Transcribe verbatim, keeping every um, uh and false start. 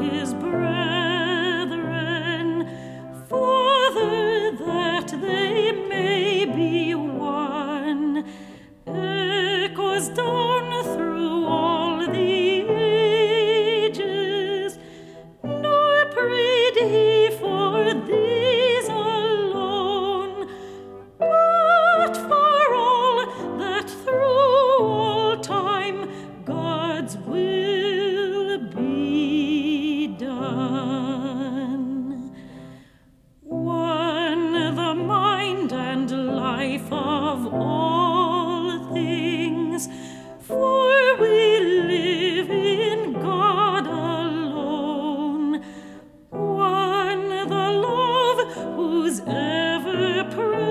his brethren, Father, that they may be one, echoes down through all the ages, nor prayed he for these alone, but for all that through all time God's will be done. One the mind and life of all things, for we live in God alone. One the love whose ever praise